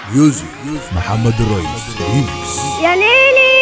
ميوزك محمد الرئيس ريميكس. يا ليلي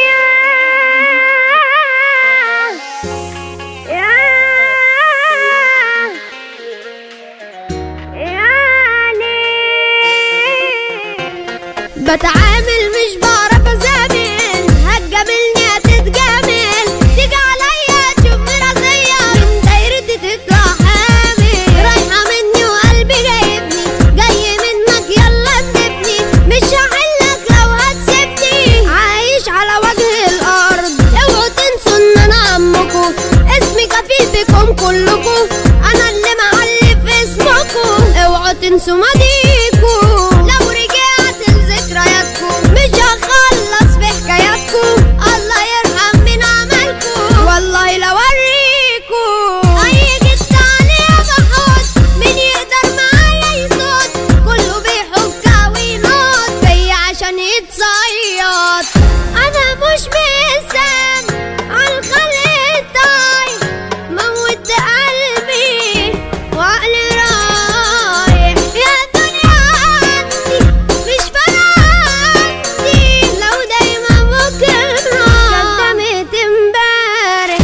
بتعامل مش بعرف ازامل، هتجاملني هتتجامل، تيجي عليا تشوف مرازية من دايرتي تطلع حامل، رايحة مني وقلبي جايبني، جاي منك يلا سيبني، مش هحلك لو هتسيبني، عايش على وجه الارض، اوعوا تنسوا ان انا عمكوا، اسمي كفيل بكم كلكوا، انا اللي معلي في اسمكوا، اوعوا تنسوا ماضيكوا، لو رجعت لذكرياتكم مش هخلص في حكاياتكم، الله يرحم من عملكم، والله لو اوريكم اي جد عليا بحط، مين يقدر معايا يصوت، كله بيحك وينط فيا عشان يتصيط، انا مش بإنسان عالخلق الطاير، موت قلبي وعقلي رايح، يا دنيا عندي مش عندي، لو دايما بكرة كدمت امبارح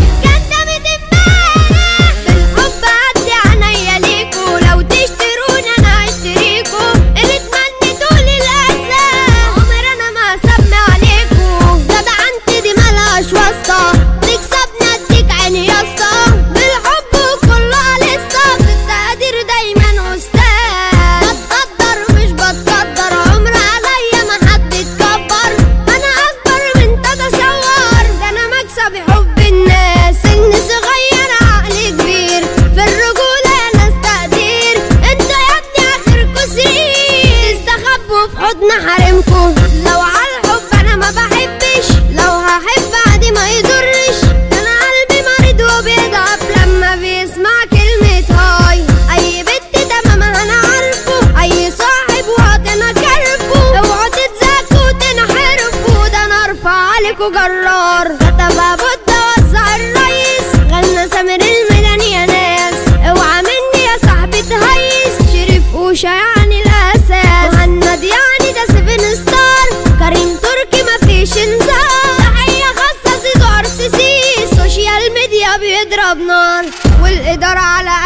بالحب عدي عينيا ليكوا، لو تشتروني انا هشتريكوا، اللي تمنيتوا لي الاسلام عمر انا ما سمي عليكوا، جدعنتي دي ملهاش واسطة، تكسبني اديك عيني يا اسطى، بالحب وكله عليسطة، في التقدير دايما استاذ، بتقدر مش بتقدر، عمر عليا ما حد اتكبر، انا اكبر من تتصور، ده انا مكسبي حب الناس، سن صغير عقل كبير، في الرجولة يا ناس تقدير، انتوا يا ابني اخركوا سرير، تستخبوا في حضن حريمكوا، لو على الحب انا ما بحبش، لو هحب عادي ما يضرش، انا قلبي مريض وبيضعف لما بيسمع كلمة هاي، اي بنت تمام انا عارفه، اي صاحب واطي انا كارفه، اوعوا تتزكوا تنحرفوا، ده انا ارفع عليكوا جرار، كتب ابو وزع الريس، غنى سامر الميدان يا ناس، اوعى مني يا صاحبي تهيس، شريف اوشا يعني الاساس، مهند يعني ده 7 ستار، كريم تركي مفيش انذار، تحية خاصة زيزو ار سي سي، السوشيال ميديا بيضرب نار، والادارة على